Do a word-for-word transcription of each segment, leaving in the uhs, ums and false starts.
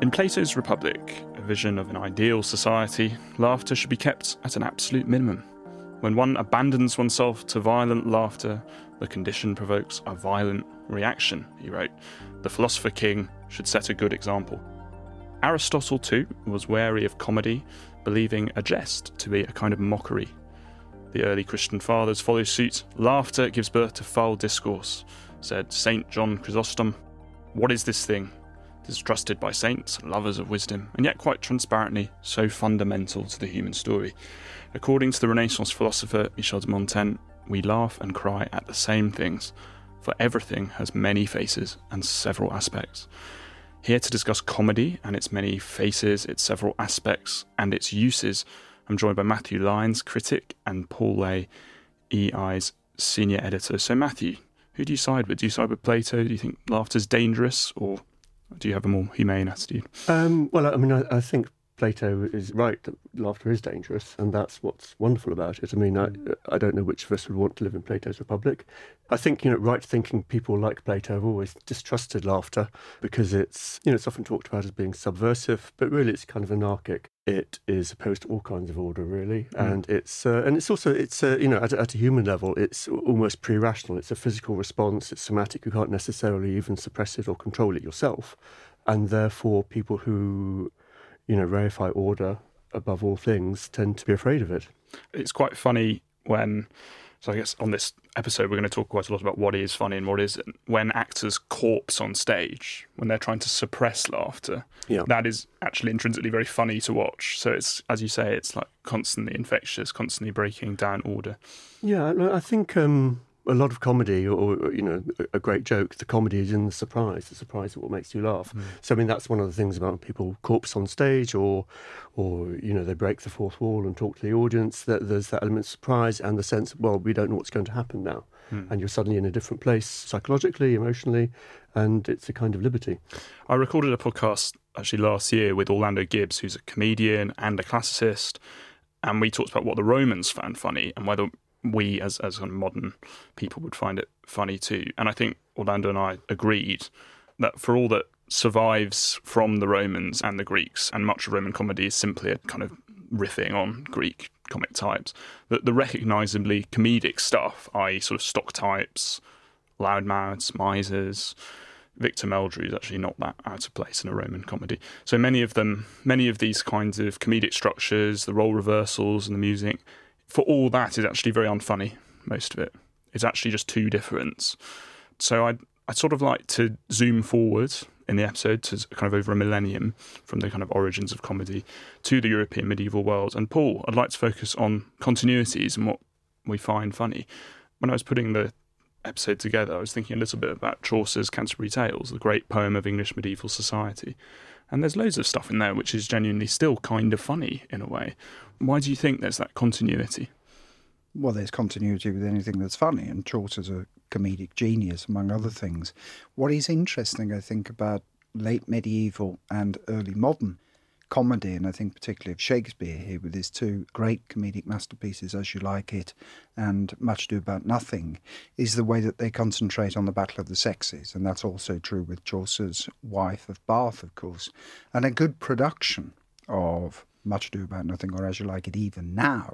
In Plato's Republic, a vision of an ideal society, laughter should be kept at an absolute minimum. When one abandons oneself to violent laughter, the condition provokes a violent reaction, he wrote. The philosopher king should set a good example. Aristotle, too, was wary of comedy, believing a jest to be a kind of mockery. The early Christian fathers follow suit. Laughter gives birth to foul discourse, said Saint John Chrysostom. What is this thing? Distrusted by saints, lovers of wisdom, and yet quite transparently so fundamental to the human story. According to the Renaissance philosopher Michel de Montaigne, we laugh and cry at the same things, for everything has many faces and several aspects. Here to discuss comedy and its many faces, its several aspects, and its uses, I'm joined by Matthew Lyons, critic, and Paul Lay, E I's senior editor. So Matthew, who do you side with? Do you side with Plato? Do you think laughter's dangerous, or do you have a more humane attitude? Um, well, I mean, I, I think Plato is right that laughter is dangerous, and that's what's wonderful about it. I mean, I, I don't know which of us would want to live in Plato's Republic. I think, you know, right-thinking people like Plato have always distrusted laughter because it's, you know, it's often talked about as being subversive, but really it's kind of anarchic. It is opposed to all kinds of order, really, mm. and it's uh, and it's also it's uh, you know at, at a human level it's almost pre-rational. It's a physical response. It's somatic. You can't necessarily even suppress it or control it yourself, and therefore people who you know, verify order above all things tend to be afraid of it. It's quite funny when, so I guess on this episode we're going to talk quite a lot about what is funny and what isn't. When actors corpse on stage, when they're trying to suppress laughter, yeah. that is actually intrinsically very funny to watch. So it's, as you say, it's like constantly infectious, constantly breaking down order. Yeah, I think um, a lot of comedy, or, you know, a great joke, the comedy is in the surprise. The surprise is what makes you laugh. Mm. So, I mean, that's one of the things about people corpse on stage, or, or you know, they break the fourth wall and talk to the audience. That there's that element of surprise and the sense, well, we don't know what's going to happen now. Mm. And you're suddenly in a different place psychologically, emotionally, and it's a kind of liberty. I recorded a podcast actually last year with Orlando Gibbs, who's a comedian and a classicist, and we talked about what the Romans found funny and whether we as as kind of modern people would find it funny too. And I think Orlando and I agreed that for all that survives from the Romans and the Greeks, and much of Roman comedy is simply a kind of riffing on Greek comic types, that the recognisably comedic stuff, that is sort of stock types, loudmouths, misers, Victor Meldrew is actually not that out of place in a Roman comedy. So many of them, many of these kinds of comedic structures, the role reversals and the music, for all that is actually very unfunny, most of it. It's actually just two different. So I'd, I'd sort of like to zoom forward in the episode to kind of over a millennium from the kind of origins of comedy to the European medieval world. And Paul, I'd like to focus on continuities and what we find funny. When I was putting the episode together, I was thinking a little bit about Chaucer's Canterbury Tales, the great poem of English medieval society. And there's loads of stuff in there which is genuinely still kind of funny in a way. Why do you think there's that continuity? Well, there's continuity with anything that's funny, and Chaucer's a comedic genius, among other things. What is interesting, I think, about late medieval and early modern comedy, and I think particularly of Shakespeare here with his two great comedic masterpieces, As You Like It and Much Ado About Nothing, is the way that they concentrate on the battle of the sexes. And that's also true with Chaucer's Wife of Bath, of course. And a good production of Much Ado About Nothing, or As You Like It even now,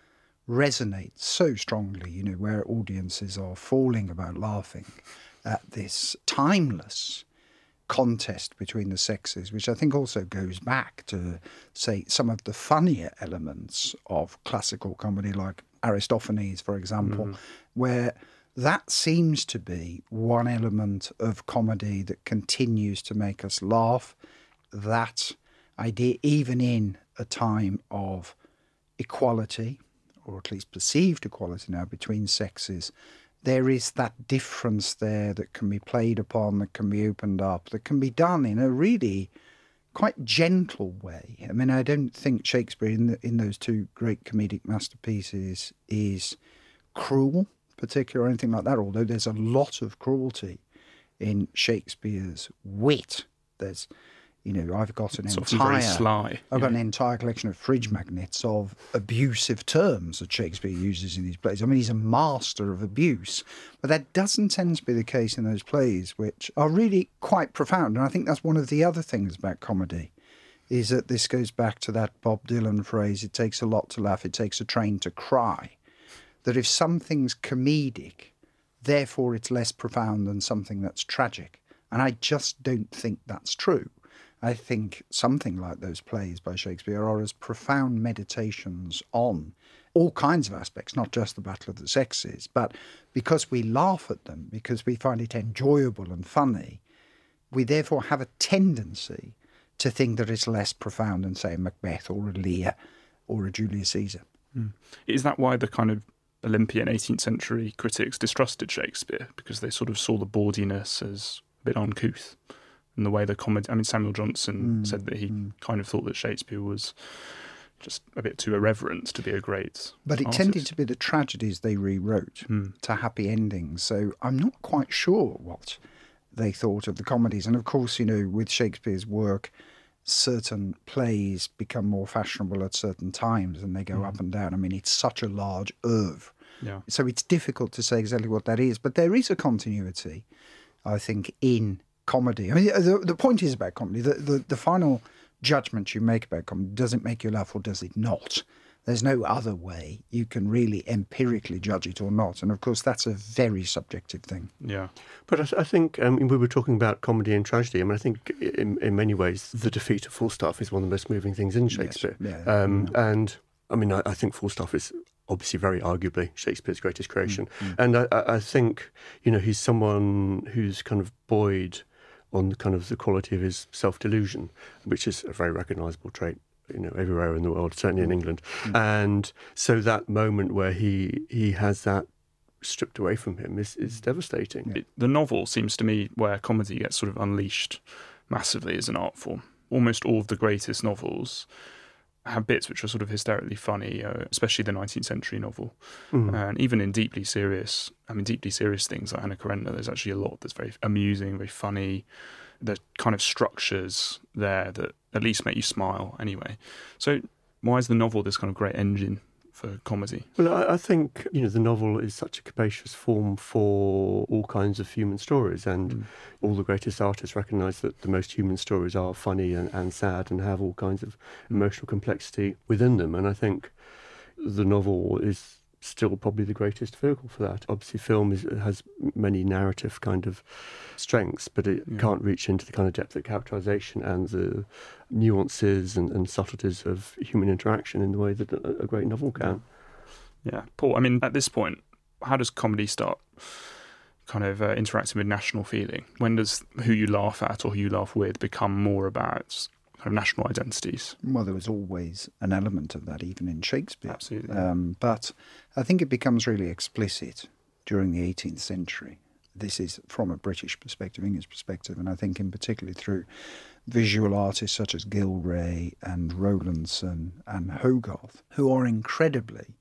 resonates so strongly, you know, where audiences are falling about laughing at this timeless contest between the sexes, which I think also goes back to, say, some of the funnier elements of classical comedy, like Aristophanes, for example, mm. where that seems to be one element of comedy that continues to make us laugh. That idea, even in a time of equality, or at least perceived equality now between sexes, there is that difference there that can be played upon, that can be opened up, that can be done in a really quite gentle way. I mean, I don't think Shakespeare in the, in those two great comedic masterpieces is cruel, particularly, or anything like that, although there's a lot of cruelty in Shakespeare's wit. There's, You know, I've got an It's often entire very sly. I've got yeah. an entire collection of fridge magnets of abusive terms that Shakespeare uses in these plays. I mean, he's a master of abuse, but that doesn't tend to be the case in those plays, which are really quite profound. And I think that's one of the other things about comedy, is that this goes back to that Bob Dylan phrase, it takes a lot to laugh, it takes a train to cry. That if something's comedic, therefore it's less profound than something that's tragic. And I just don't think that's true. I think something like those plays by Shakespeare are as profound meditations on all kinds of aspects, not just the Battle of the Sexes, but because we laugh at them, because we find it enjoyable and funny, we therefore have a tendency to think that it's less profound than, say, a Macbeth or a Lear or a Julius Caesar. Mm. Is that why the kind of Olympian eighteenth century critics distrusted Shakespeare? Because they sort of saw the bawdiness as a bit uncouth? And the way the comedy, I mean, Samuel Johnson mm, said that he mm. kind of thought that Shakespeare was just a bit too irreverent to be a great But it artist. tended to be the tragedies they rewrote mm. to happy endings. So I'm not quite sure what they thought of the comedies. And of course, you know, with Shakespeare's work, certain plays become more fashionable at certain times and they go mm. up and down. I mean, it's such a large oeuvre. Yeah. So it's difficult to say exactly what that is. But there is a continuity, I think, in comedy. I mean, the, the point is about comedy, the, the, the final judgment you make about comedy, does it make you laugh or does it not? There's no other way you can really empirically judge it or not. And of course, that's a very subjective thing. Yeah. But I, th- I think um, we were talking about comedy and tragedy. I mean, I think in, in many ways, the defeat of Falstaff is one of the most moving things in Shakespeare. Yes. Yeah. Um, yeah. And I mean, I, I think Falstaff is obviously very arguably Shakespeare's greatest creation. Mm-hmm. And I, I think, you know, he's someone who's kind of buoyed on the kind of the quality of his self-delusion, which is a very recognisable trait, you know, everywhere in the world, certainly in England. Mm. And so that moment where he he has that stripped away from him is, is devastating. It, the novel seems to me where comedy gets sort of unleashed massively as an art form. Almost all of the greatest novels have bits which are sort of hysterically funny, uh, especially the nineteenth century novel. Mm. And even in deeply serious, I mean, deeply serious things like Anna Karenina, there's actually a lot that's very amusing, very funny. There's kind of structures there that at least make you smile anyway. So why is the novel this kind of great engine for comedy? Well, I, I think, you know, the novel is such a capacious form for all kinds of human stories, and mm. all the greatest artists recognise that the most human stories are funny and, and sad and have all kinds of emotional complexity within them. And I think the novel is still probably the greatest vehicle for that. Obviously, film is, has many narrative kind of strengths, but it yeah. can't reach into the kind of depth of characterisation and the nuances and, and subtleties of human interaction in the way that a, a great novel can. Yeah. Paul, I mean, at this point, how does comedy start kind of uh, interacting with national feeling? When does who you laugh at or who you laugh with become more about kind of national identities? Well, there was always an element of that, even in Shakespeare. Absolutely. Um, but I think it becomes really explicit during the eighteenth century. This is from a British perspective, English perspective, and I think in particular through visual artists such as Gilray and Rowlandson and Hogarth, who are incredibly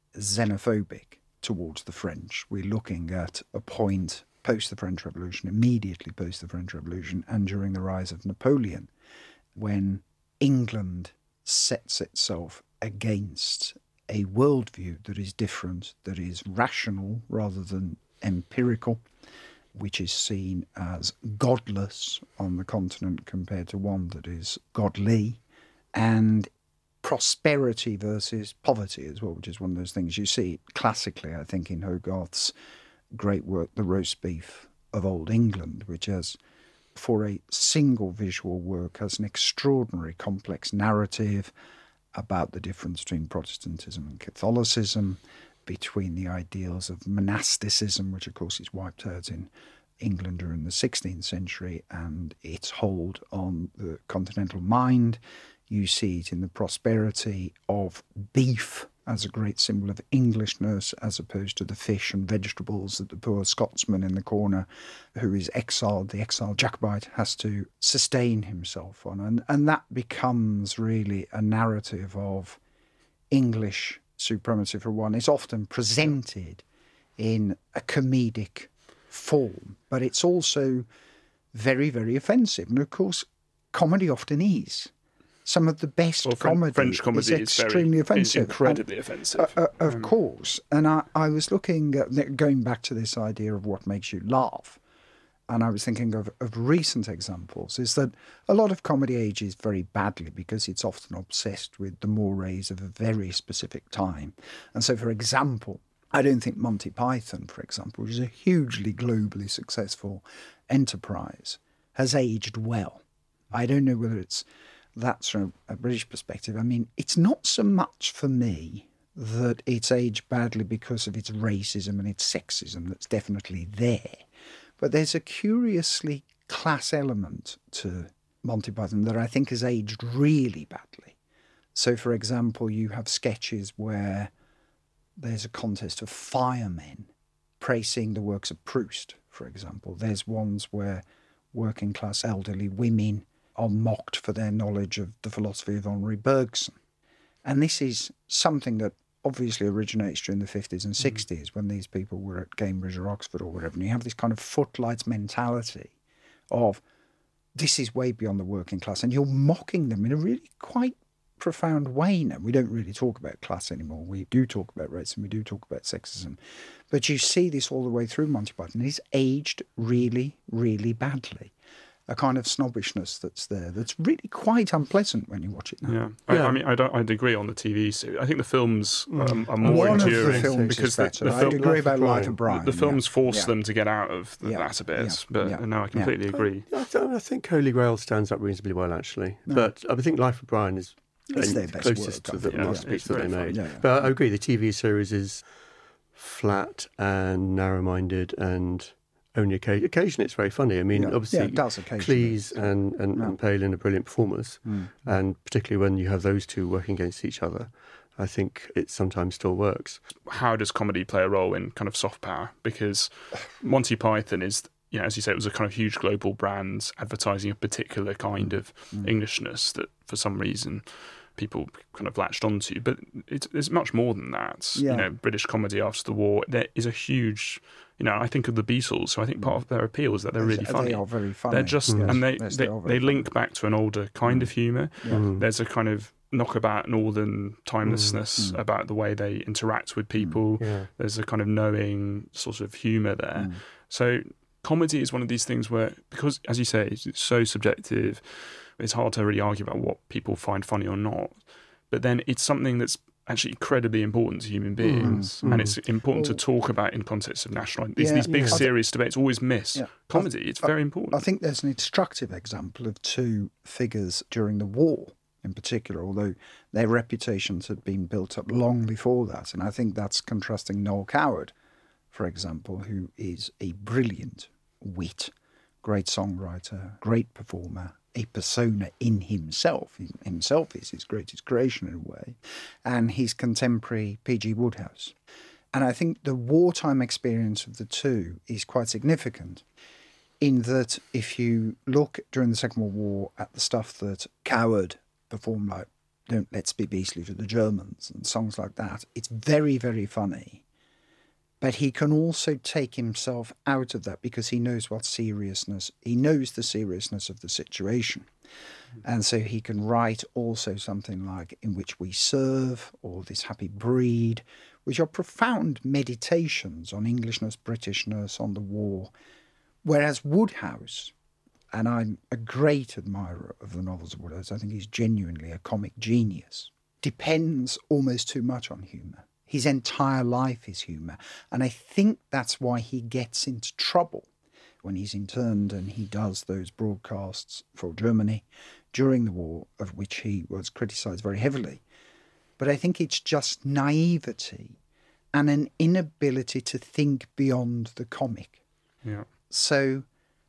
xenophobic towards the French. We're looking at a point post the French Revolution, immediately post the French Revolution, and during the rise of Napoleon, when England sets itself against a worldview that is different, that is rational rather than empirical, which is seen as godless on the continent compared to one that is godly, and prosperity versus poverty as well, which is one of those things you see classically, I think, in Hogarth's great work, The Roast Beef of Old England, which has, for a single visual work, has an extraordinary complex narrative about the difference between Protestantism and Catholicism, between the ideals of monasticism, which of course is wiped out in England during the sixteenth century, and its hold on the continental mind. You see it in the prosperity of beef as a great symbol of Englishness, as opposed to the fish and vegetables that the poor Scotsman in the corner, who is exiled, the exiled Jacobite, has to sustain himself on. And, and that becomes really a narrative of English supremacy for one. It's often presented in a comedic form, but it's also very, very offensive. And of course, comedy often is. Some of the best Well, French, comedy, French comedy is is extremely very, offensive. Is incredibly and, offensive. Uh, uh, of Um, course. And I, I was looking, at, going back to this idea of what makes you laugh, and I was thinking of, of recent examples, is that a lot of comedy ages very badly because it's often obsessed with the mores of a very specific time. And so, for example, I don't think Monty Python, for example, which is a hugely globally successful enterprise, has aged well. I don't know whether it's that's from a British perspective. I mean, it's not so much for me that it's aged badly because of its racism and its sexism that's definitely there. But there's a curiously class element to Monty Python that I think has aged really badly. So, for example, you have sketches where there's a contest of firemen praising the works of Proust, for example. There's ones where working class elderly women are mocked for their knowledge of the philosophy of Henri Bergson. And this is something that obviously originates during the fifties and sixties mm. when these people were at Cambridge or Oxford or whatever. And you have this kind of footlights mentality of this is way beyond the working class. And you're mocking them in a really quite profound way now. We don't really talk about class anymore. We do talk about racism. We do talk about sexism. But you see this all the way through Monty Python. It's aged really, really badly. A kind of snobbishness that's there that's really quite unpleasant when you watch it now. Yeah, I, yeah. I mean, I don't, I'd agree on the T V series. I think the films um, are more One enduring of the films because is the, better. the I film, agree about Life of Brian. the films yeah. force yeah. them to get out of the, Yeah. that a bit. Yeah. But Yeah. no, I completely Yeah. agree. I, I think Holy Grail stands up reasonably well, actually. No. But I think Life of Brian is It's their best closest work, to the yeah. masterpiece Yeah, that they it's very made. fun. Yeah, yeah. But I agree, the T V series is flat and narrow-minded and only occasionally, occasionally it's very funny. I mean, Yeah. obviously, Yeah, it does occasionally. Cleese and, and, Yeah. and Palin are brilliant performers. Mm. And particularly when you have those two working against each other, I think it sometimes still works. How does comedy play a role in kind of soft power? Because Monty Python is, you know, as you say, it was a kind of huge global brand advertising a particular kind of Mm. Englishness that for some reason people kind of latched onto. But it's, it's much more than that. Yeah. You know, British comedy after the war, there is a huge, you know, I think of the Beatles, so I think part of their appeal is that they're really They funny. are very funny. They're just, Yes. and they, Yes, they, are they very link funny. back to an older kind Mm. of humour. Yeah. Mm. There's a kind of knockabout northern timelessness Mm. about the way they interact with people. Yeah. There's a kind of knowing sort of humour there. Mm. So comedy is one of these things where, because as you say, it's so subjective, it's hard to really argue about what people find funny or not. But then it's something that's actually incredibly important to human beings, Mm. and it's important Well, to talk about in context of national. These, yeah, these big yeah. serious debates always miss Yeah. comedy. It's very important. I think there's an instructive example of two figures during the war in particular, although their reputations had been built up long before that. And I think that's contrasting Noel Coward, for example, who is a brilliant wit, great songwriter, great performer, a persona in himself. He himself is his greatest creation in a way, and his contemporary P G Wodehouse. And I think the wartime experience of the two is quite significant in that if you look during the Second World War at the stuff that Coward performed, like Don't Let's Be Beastly to the Germans and songs like that, it's very, very funny. But he can also take himself out of that because he knows what seriousness, he knows the seriousness of the situation. And so he can write also something like In Which We Serve or This Happy Breed, which are profound meditations on Englishness, Britishness, on the war. Whereas Wodehouse, and I'm a great admirer of the novels of Wodehouse, I think he's genuinely a comic genius, depends almost too much on humour. His entire life is humour. And I think that's why he gets into trouble when he's interned and he does those broadcasts for Germany during the war, of which he was criticised very heavily. But I think it's just naivety and an inability to think beyond the comic. Yeah. So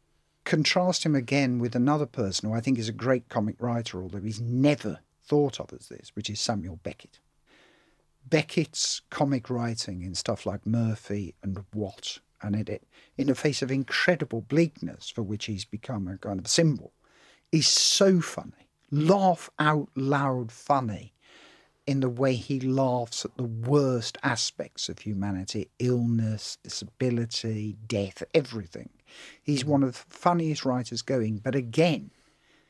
contrast him again with another person who I think is a great comic writer, although he's never thought of as this, which is Samuel Beckett. Beckett's comic writing in stuff like Murphy and Watt, and it, in the face of incredible bleakness for which he's become a kind of symbol, is so funny. Laugh out loud funny in the way he laughs at the worst aspects of humanity, illness, disability, death, everything. He's one of the funniest writers going, but again,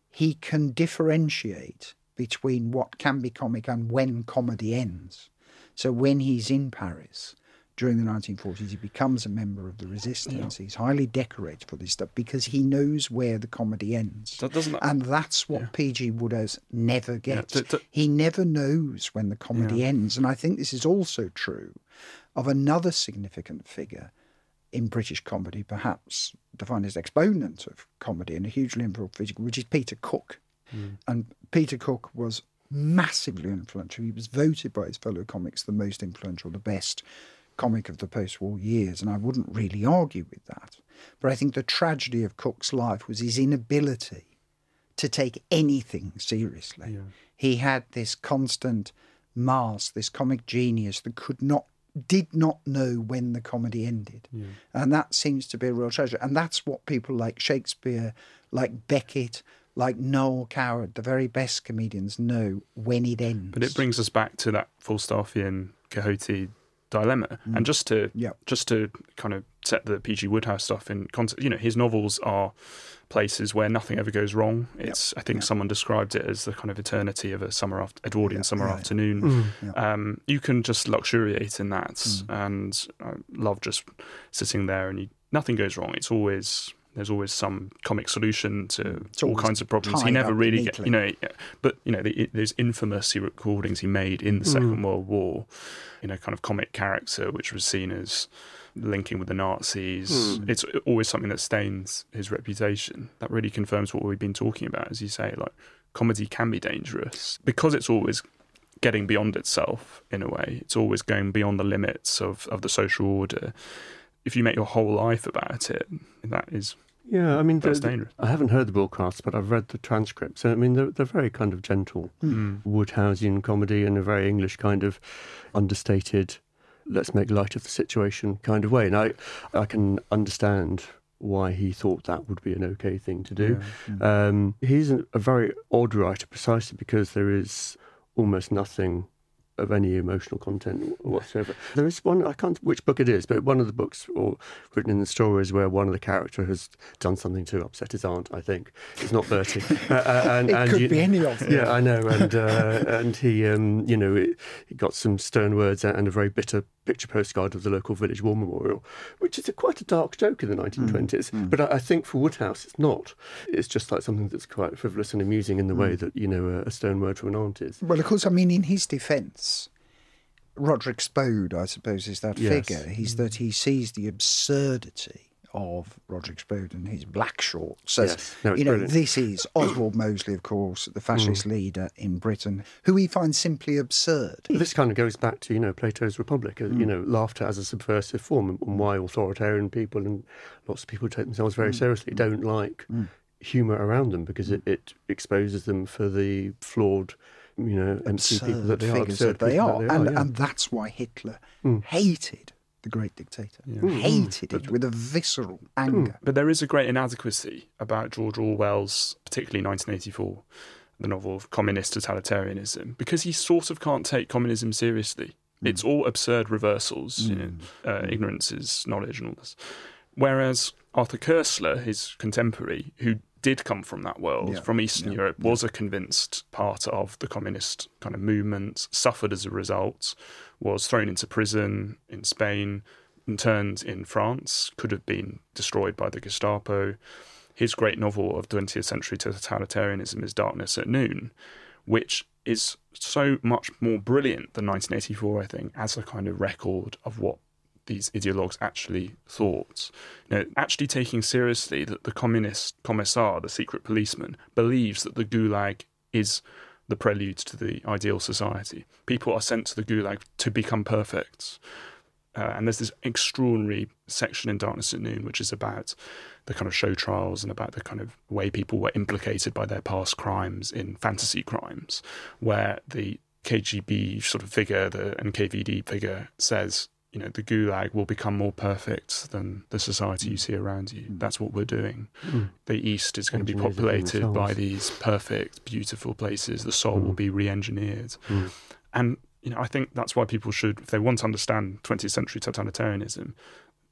he can differentiate between what can be comic and when comedy ends. So when he's in Paris during the nineteen forties, he becomes a member of the resistance. Yeah. He's highly decorated for this stuff because he knows where the comedy ends. That doesn't that, and that's what yeah. P G Wodehouse never gets. Yeah, to, to, he never knows when the comedy yeah. ends. And I think this is also true of another significant figure in British comedy, perhaps the finest exponent of comedy and a hugely influential figure, which is Peter Cook. Mm. And Peter Cook was massively influential. He was voted by his fellow comics the most influential, the best comic of the post-war years, and I wouldn't really argue with that. But I think the tragedy of Cook's life was his inability to take anything seriously. Yeah. He had this constant mask, this comic genius that could not, did not know when the comedy ended. Yeah. And that seems to be a real treasure. And that's what people like Shakespeare, like Beckett, like Noel Coward, the very best comedians, know when it ends. But it brings us back to that Falstaffian Quixote dilemma. Mm. And just to yep. just to kind of set the P G Wodehouse stuff in context, you know, his novels are places where nothing ever goes wrong. It's yep. I think yep. someone described it as the kind of eternity of a summer after Edwardian yep. summer yeah. afternoon. Mm. Yep. Um, you can just luxuriate in that, mm. and I love just sitting there and you, nothing goes wrong. It's always there's always some comic solution to it's all kinds of problems. He never really, get, neatly. you know, but you know, the, those infamous recordings he made in the Second mm. World War, you know, kind of comic character, which was seen as linking with the Nazis. Mm. It's always something that stains his reputation. That really confirms what we've been talking about, as you say. Like, comedy can be dangerous because it's always getting beyond itself in a way. It's always going beyond the limits of, of the social order. If you make your whole life about it, that is yeah. I mean, that's the, dangerous. I haven't heard the broadcasts, but I've read the transcripts. I mean, they're, they're very kind of gentle mm. Woodhouseian comedy in a very English kind of understated, let's make light of the situation kind of way. And I, I can understand why he thought that would be an okay thing to do. Yeah. Mm. Um, he's a, a very odd writer, precisely because there is almost nothing of any emotional content whatsoever. There is one, I can't which book it is, but one of the books or written in the stories where one of the characters has done something to upset his aunt, I think. It's not Bertie. uh, and, it and could you, be any of them. Yeah, I know. And uh, and he, um, you know, it, he got some stern words and a very bitter picture postcard of the local village war memorial, which is a, quite a dark joke in the nineteen twenties. Mm, mm. But I, I think for Wodehouse, it's not. It's just like something that's quite frivolous and amusing in the mm. way that, you know, a, a stern word from an aunt is. Well, of course, I mean, in his defence, Roderick Spode, I suppose, is that yes. figure. He's mm. that he sees the absurdity of Roderick Spode and his black shorts. Says, yes. no, you know, brilliant. this is Oswald Mosley, of course, the fascist mm. leader in Britain, who he finds simply absurd. This kind of goes back to, you know, Plato's Republic, mm. you know, laughter as a subversive form, and why authoritarian people and lots of people who take themselves very mm. seriously don't like mm. humour around them because it, it exposes them for the flawed, you know, empty people that they are. Absurd they are. That they and, are yeah. and that's why Hitler mm. hated the great dictator. Yeah. Mm. Hated But- it with a visceral anger. But there is a great inadequacy about George Orwell's, particularly nineteen eighty-four, the novel of communist totalitarianism, because he sort of can't take communism seriously. Mm. It's all absurd reversals, mm. you know, uh, ignorance is knowledge and all this. Whereas Arthur Koestler, his contemporary, who did come from that world, Yeah. from Eastern Yeah. Europe, Yeah. was a convinced part of the communist kind of movement, suffered as a result, was thrown into prison in Spain, interned in France, could have been destroyed by the Gestapo. His great novel of twentieth century totalitarianism is Darkness at Noon, which is so much more brilliant than nineteen eighty-four, I think, as a kind of record of what these ideologues actually thought. You know, actually taking seriously that the communist commissar, the secret policeman, believes that the Gulag is the prelude to the ideal society. People are sent to the Gulag to become perfect. Uh, and there's this extraordinary section in Darkness at Noon, which is about the kind of show trials and about the kind of way people were implicated by their past crimes in fantasy crimes, where the K G B sort of figure, the N K V D figure says, you know, the Gulag will become more perfect than the society you see around you. That's what we're doing. Mm. The East is going to be Engineers populated themselves. by these perfect, beautiful places. The soul Mm. will be re-engineered. Mm. And, you know, I think that's why people should, if they want to understand twentieth century totalitarianism,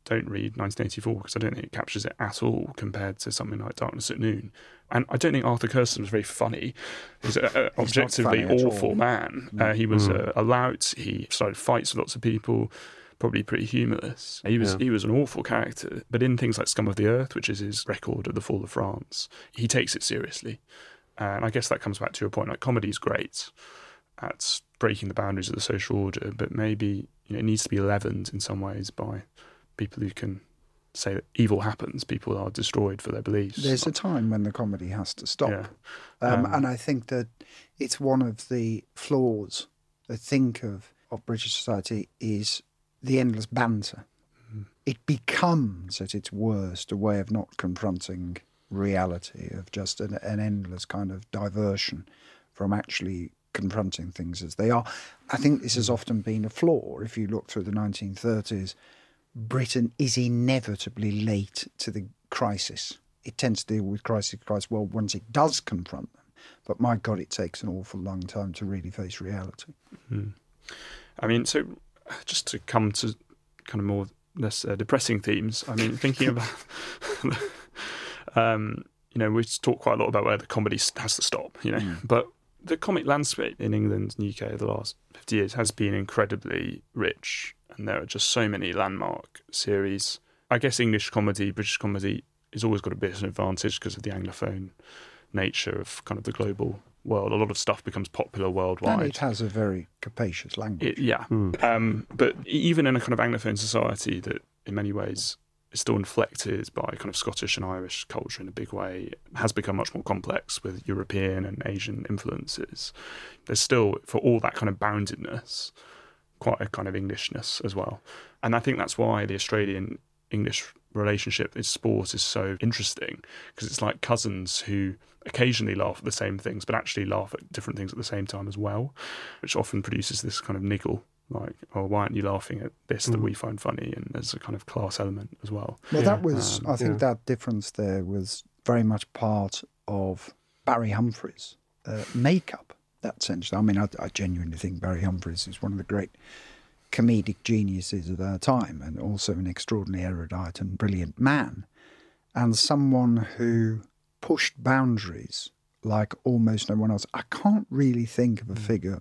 don't read nineteen eighty-four because I don't think it captures it at all compared to something like Darkness at Noon. And I don't think Arthur Curzon was very funny. He's an objectively awful man. Uh, he was mm. a, a lout. He started fights with lots of people, probably pretty humorless. He was yeah. he was an awful character. But in things like Scum of the Earth, which is his record of the fall of France, he takes it seriously. And I guess that comes back to your point. Like, comedy's great at breaking the boundaries of the social order, but maybe, you know, it needs to be leavened in some ways by people who can say that evil happens, people are destroyed for their beliefs. There's a time when the comedy has to stop. Yeah. Um, um, and I think that it's one of the flaws, I think, of, of British society is the endless banter. Mm. It becomes, at its worst, a way of not confronting reality, of just an, an endless kind of diversion from actually confronting things as they are. I think this has often been a flaw. If you look through the nineteen thirties, Britain is inevitably late to the crisis. It tends to deal with crisis quite well once it does confront them. But my God, it takes an awful long time to really face reality. Mm. I mean, so just to come to kind of more less uh, depressing themes, I mean, thinking about, um, you know, we talk quite a lot about where the comedy has to stop, you know, mm. but the comic landscape in England and U K over the last fifty years has been incredibly rich. And there are just so many landmark series. I guess English comedy, British comedy, has always got a bit of an advantage because of the Anglophone nature of kind of the global world. A lot of stuff becomes popular worldwide. And it has a very capacious language. It, yeah. Mm. Um, but even in a kind of Anglophone society that in many ways is still inflected by kind of Scottish and Irish culture in a big way, has become much more complex with European and Asian influences. There's still, for all that kind of boundedness, quite a kind of Englishness as well. And I think that's why the Australian-English relationship in sport is so interesting, because it's like cousins who occasionally laugh at the same things, but actually laugh at different things at the same time as well, which often produces this kind of niggle, like, oh, why aren't you laughing at this that mm. we find funny? And there's a kind of class element as well. Well, yeah. that was, um, I think yeah. that difference there was very much part of Barry Humphries' uh, makeup. That sense. I mean, I, I genuinely think Barry Humphries is one of the great comedic geniuses of our time, and also an extraordinarily erudite and brilliant man, and someone who pushed boundaries like almost no one else. I can't really think of a figure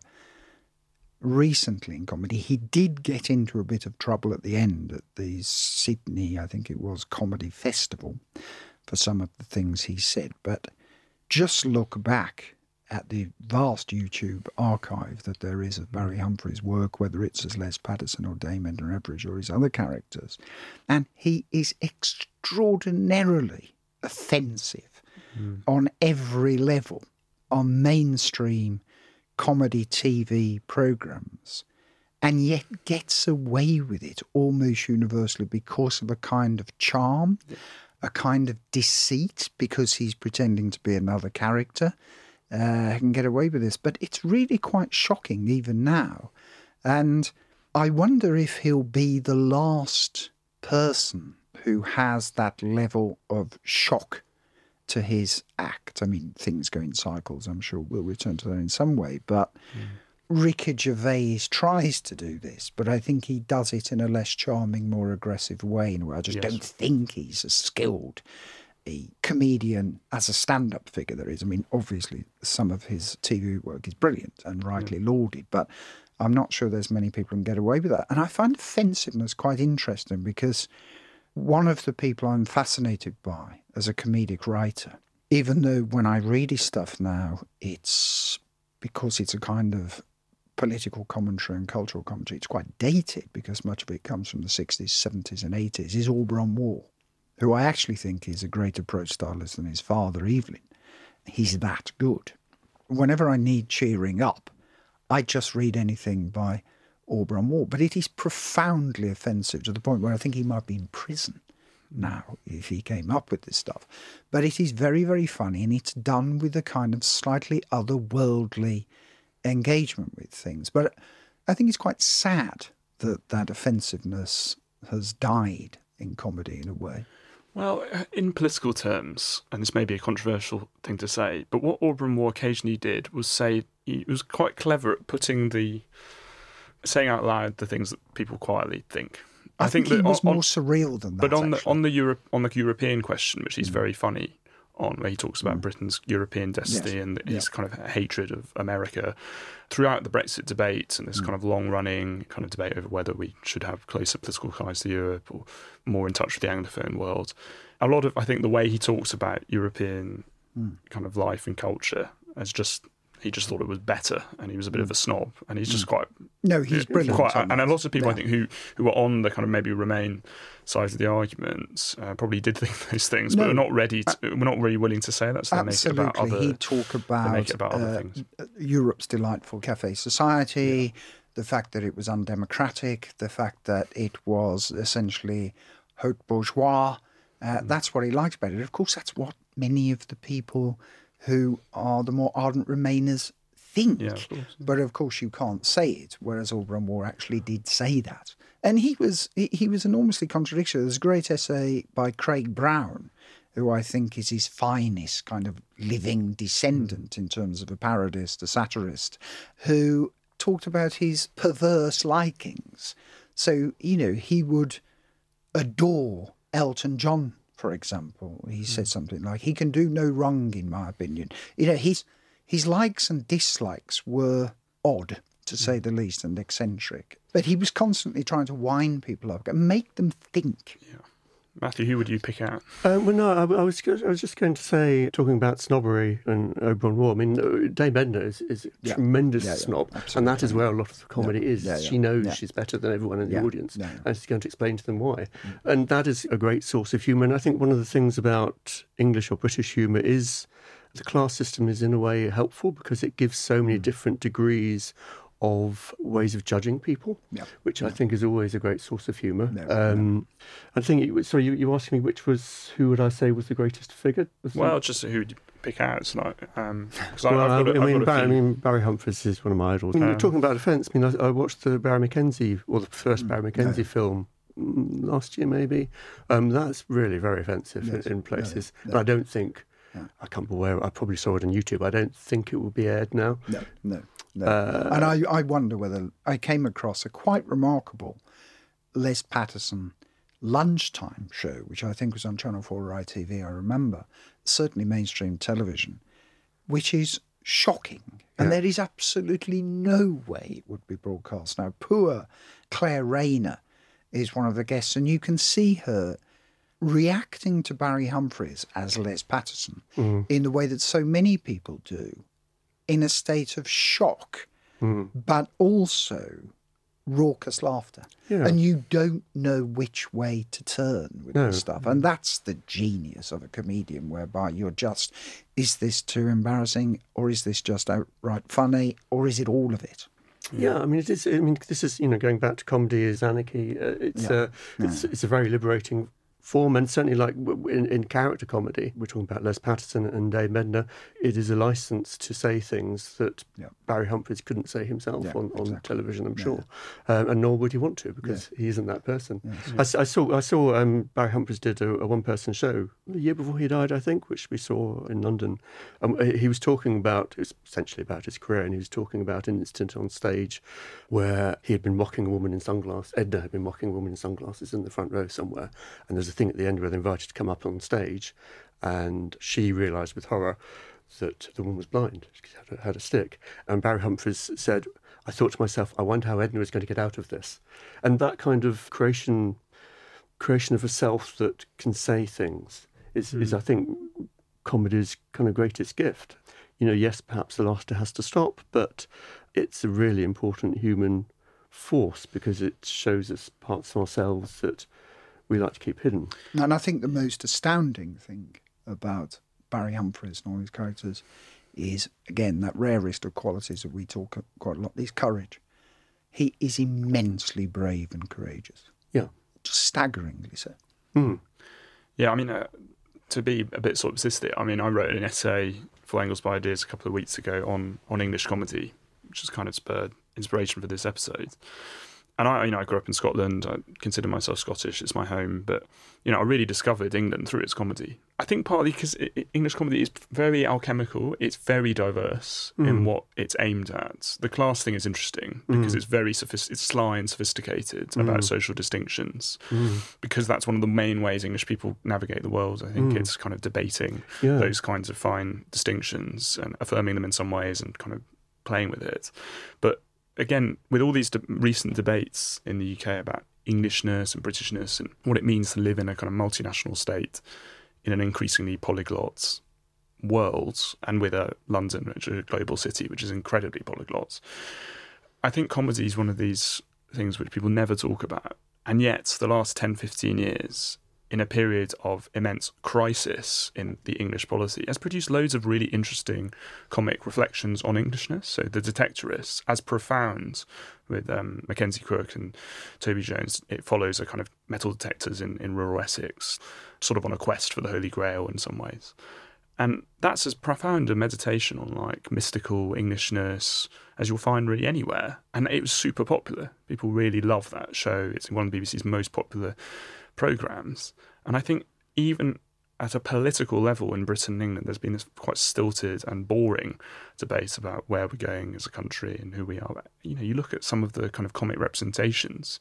recently in comedy. He did get into a bit of trouble at the end at the Sydney, I think it was, Comedy Festival for some of the things he said, but just look back at the vast YouTube archive that there is of Barry Humphries' work, whether it's as Les Patterson or Dame Edna Everage or his other characters. And he is extraordinarily offensive mm. on every level, on mainstream comedy T V programmes, and yet gets away with it almost universally because of a kind of charm, yeah. a kind of deceit, because he's pretending to be another character. Uh, can get away with this, but it's really quite shocking even now. And I wonder if he'll be the last person who has that level of shock to his act. I mean, things go in cycles, I'm sure we'll return to that in some way, but mm. Ricky Gervais tries to do this, but I think he does it in a less charming, more aggressive way, in a way I just yes. don't think he's as skilled a comedian as a stand-up figure there is. I mean, obviously, some of his T V work is brilliant and rightly mm. lauded, but I'm not sure there's many people who can get away with that. And I find offensiveness quite interesting, because one of the people I'm fascinated by as a comedic writer, even though when I read his stuff now, it's because it's a kind of political commentary and cultural commentary, it's quite dated because much of it comes from the sixties, seventies and eighties, is Auberon Waugh, who I actually think is a greater prose stylist than his father, Evelyn. He's that good. Whenever I need cheering up, I just read anything by Auberon Waugh. But it is profoundly offensive to the point where I think he might be in prison now if he came up with this stuff. But it is very, very funny, and it's done with a kind of slightly otherworldly engagement with things. But I think it's quite sad that that offensiveness has died in comedy in a way. Well, in political terms, and this may be a controversial thing to say, but what Auberon Waugh occasionally did was say, he was quite clever at putting the, saying out loud the things that people quietly think. I, I think, think he that was on- more surreal than that. But on the actually. on the Europe on the European question, which he's Mm. very funny on, where he talks about Mm. Britain's European destiny Yes. and Yeah. his kind of hatred of America throughout the Brexit debate and this Mm. kind of long running kind of debate over whether we should have closer political ties to Europe or more in touch with the Anglophone world. A lot of I think the way he talks about European Mm. kind of life and culture as just he just thought it was better, and he was a bit of a snob, and he's just quite No, he's brilliant. Quite, on and a that. lot of people, I Yeah. think, who who were on the kind of maybe Remain side of the argument, uh, probably did think those things, but No. we're not ready. To, we're not really willing to say that. So they make it Absolutely. about other. He'd talk about, make it about other uh, things. Europe's delightful cafe society, the fact that it was undemocratic, the fact that it was essentially haute bourgeois. Uh, Mm. That's what he liked about it. Of course, that's what many of the people who are the more ardent Remainers think. Yeah, of course, yeah. But of course, you can't say it. Whereas Auberon Waugh actually did say that, and he was he, he was enormously contradictory. There's a great essay by Craig Brown, who I think is his finest kind of living descendant in terms of a parodist, a satirist, who talked about his perverse likings. So, you know, he would adore Elton John, for example. He said something like, he can do no wrong, in my opinion. You know, his, his likes and dislikes were odd, to say the least, and eccentric. But he was constantly trying to wind people up and make them think. Yeah. Matthew, who would you pick out? Uh, well, no, I, I was I was just going to say, talking about snobbery and Auberon Waugh. I mean, uh, Dame Edna is, is a Yeah. tremendous Yeah, yeah, snob, absolutely. and that is where a lot of the comedy Yeah. is. Yeah, yeah. She knows Yeah. she's better than everyone in the Yeah. audience, Yeah, yeah. and she's going to explain to them why. And that is a great source of humour. And I think one of the things about English or British humour is the class system is in a way helpful because it gives so many different degrees of ways of judging people, Yeah. which I think is always a great source of humour. No, um, I think, it was, sorry, you, you asked me which was, who would I say was the greatest figure? Was it- Well, just who would you pick out? It's like, um, 'cause I, well, I've got, a, I, I've mean, got a Barry, I few. mean, Barry Humphries is one of my idols. I mean, Um, talking about offence, I mean, I, I watched the Barry Mackenzie, or the first Mm, Barry Mackenzie no. film mm, last year, maybe. Um, that's really very offensive Yes, in, in no, places. no. And I don't think, No. I can't remember where, I probably saw it on YouTube. I don't think it will be aired now. No, no, no. Uh, and I, I wonder whether I came across a quite remarkable Les Patterson lunchtime show, which I think was on Channel four or I T V, I remember, certainly mainstream television, which is shocking. And Yeah. there is absolutely no way it would be broadcast. Now, poor Claire Rayner is one of the guests, and you can see her reacting to Barry Humphries as Les Patterson Mm. in the way that so many people do, in a state of shock, Mm. but also raucous laughter. Yeah. And you don't know which way to turn with No. this stuff. And that's the genius of a comedian, whereby you're just, is this too embarrassing, or is this just outright funny, or is it all of it? Yeah, I mean, it is. I mean, this is, you know, going back to comedy is anarchy. Uh, it's Yeah. uh, it's it's a very liberating form, and certainly like w- w- in, in character comedy, we're talking about Les Patterson and Dave Medner. It is a license to say things that Yeah. Barry Humphries couldn't say himself Yeah, on, on exactly. television, I'm Yeah, sure, um, and nor would he want to because he isn't that person. Yes. I s- I, saw I saw um, Barry Humphries did a, a one-person show the year before he died, I think, which we saw in London. Um, he was talking about, it was essentially about his career, and he was talking about an incident on stage where he had been mocking a woman in sunglasses. Edna had been mocking a woman in sunglasses in the front row somewhere, and there's a thing at the end where they invited to come up on stage, and she realised with horror that the woman was blind. She had a, had a stick. And Barry Humphries said, I thought to myself, I wonder how Edna is going to get out of this. And that kind of creation creation of a self that can say things is, Mm. is I think, comedy's kind of greatest gift. You know, yes, perhaps the laughter has to stop, but it's a really important human force because it shows us parts of ourselves that we like to keep hidden. And I think the most astounding thing about Barry Humphries and all his characters is, again, that rarest of qualities that we talk quite a lot, is courage. He is immensely brave and courageous. Yeah. Just staggeringly so. Mm. Yeah, I mean, uh, to be a bit solipsistic, I mean, I wrote an essay for Angles by Ideas a couple of weeks ago on, on English comedy, which has kind of spurred inspiration for this episode. And I, you know, I grew up in Scotland. I consider myself Scottish. It's my home. But, you know, I really discovered England through its comedy. I think partly because English comedy is very alchemical. It's very diverse Mm. in what it's aimed at. The class thing is interesting because Mm. it's very sophist- it's sly and sophisticated Mm. about social distinctions. Mm. Because that's one of the main ways English people navigate the world. I think Mm. it's kind of debating Yeah. those kinds of fine distinctions and affirming them in some ways and kind of playing with it. But again, with all these de- recent debates in the U K about Englishness and Britishness and what it means to live in a kind of multinational state in an increasingly polyglot world, and with a London, which is a global city, which is incredibly polyglot, I think comedy is one of these things which people never talk about. And yet, the last ten, fifteen years, in a period of immense crisis in the English polity, has produced loads of really interesting comic reflections on Englishness. So The Detectorists, as profound with um, Mackenzie Crook and Toby Jones, it follows a kind of metal detectors in, in rural Essex, sort of on a quest for the Holy Grail in some ways. And that's as profound a meditation on like mystical Englishness as you'll find really anywhere. And it was super popular. People really love that show. It's one of the B B C's most popular programmes. And I think even at a political level in Britain and England, there's been this quite stilted and boring debate about where we're going as a country and who we are. You know, you look at some of the kind of comic representations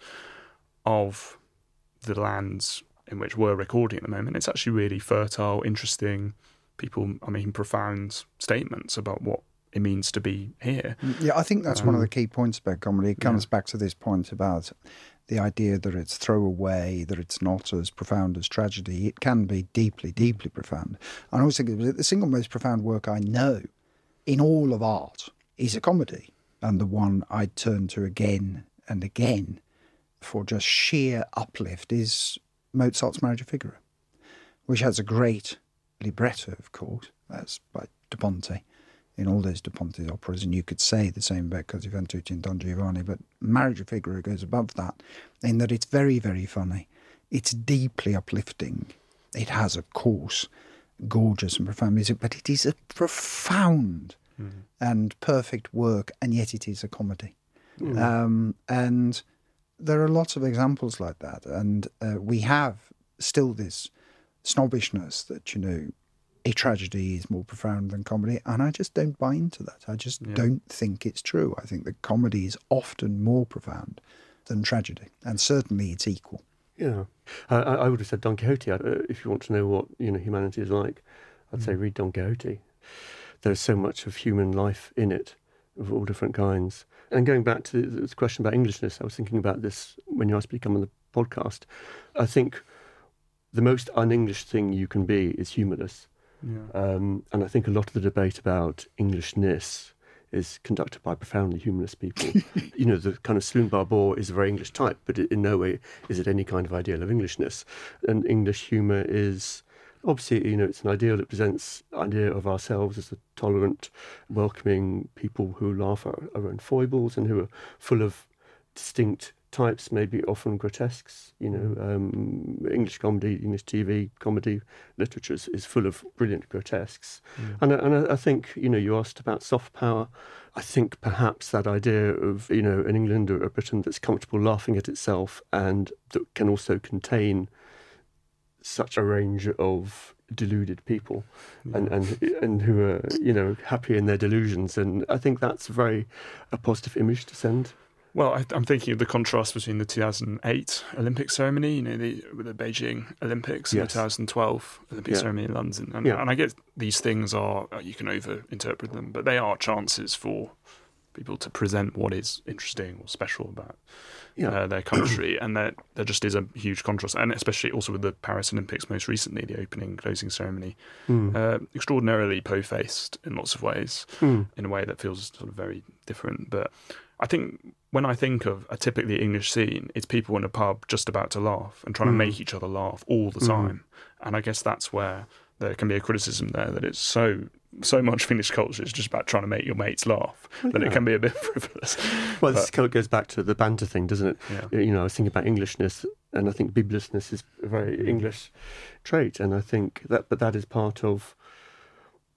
of the lands in which we're recording at the moment. It's actually really fertile, interesting. People, I mean, profound statements about what it means to be here. Yeah, I think that's Um, one of the key points about comedy. It comes yeah. back to this point about the idea that it's throwaway, that it's not as profound as tragedy. It can be deeply, deeply profound. And I always think the single most profound work I know in all of art is a comedy, and the one I turn to again and again for just sheer uplift is Mozart's Marriage of Figaro, which has a great libretto, of course, that's by Da Ponte, in all those Da Ponte operas, and you could say the same about Così fan tutte and Don Giovanni, but Marriage of Figaro goes above that in that it's very, very funny. It's deeply uplifting. It has, of course, gorgeous and profound music, but it is a profound mm-hmm. and perfect work, and yet it is a comedy. Mm. Um, and there are lots of examples like that, and uh, we have still this snobbishness that, you know, a tragedy is more profound than comedy, and I just don't buy into that. I just yeah. don't think it's true. I think that comedy is often more profound than tragedy, and certainly it's equal. Yeah, uh, I, I would have said Don Quixote. Uh, if you want to know what, you know, humanity is like, I'd mm. say read Don Quixote. There's so much of human life in it, of all different kinds. And going back to this question about Englishness, I was thinking about this when you asked me to come on the podcast. I think the most un-English thing you can be is humorless. Yeah. Um, and I think a lot of the debate about Englishness is conducted by profoundly humorless people. You know, the kind of Sloan Barbour is a very English type, but in no way is it any kind of ideal of Englishness. And English humour is, obviously, you know, it's an ideal that presents the idea of ourselves as a tolerant, welcoming people who laugh at our own foibles and who are full of distinct types, maybe often grotesques. You know, um, English comedy, English T V comedy literature is, is full of brilliant grotesques. Mm. And, and I think, you know, you asked about soft power. I think perhaps that idea of, you know, an England or a Britain that's comfortable laughing at itself and that can also contain such a range of deluded people yeah. and, and and who are, you know, happy in their delusions. And I think that's very a positive image to send. Well, I, I'm thinking of the contrast between the two thousand eight Olympic ceremony, you know, the, with the Beijing Olympics, and yes. the two thousand twelve Olympic yeah. ceremony in London. And, yeah. and I guess these things are, you can over-interpret them, but they are chances for people to present what is interesting or special about yeah. uh, their country. And there, there just is a huge contrast, and especially also with the Paris Olympics most recently, the opening, closing ceremony, mm. uh, extraordinarily po-faced in lots of ways, mm. in a way that feels sort of very different. But I think when I think of a typically English scene, it's people in a pub just about to laugh and trying mm. to make each other laugh all the time. Mm. And I guess that's where there can be a criticism there that it's so so much of English culture is just about trying to make your mates laugh, well, that yeah. it can be a bit frivolous. Well, this kind of goes back to the banter thing, doesn't it? Yeah. You know, I was thinking about Englishness, and I think bibliciousness is a very mm. English trait, and I think that, but that is part of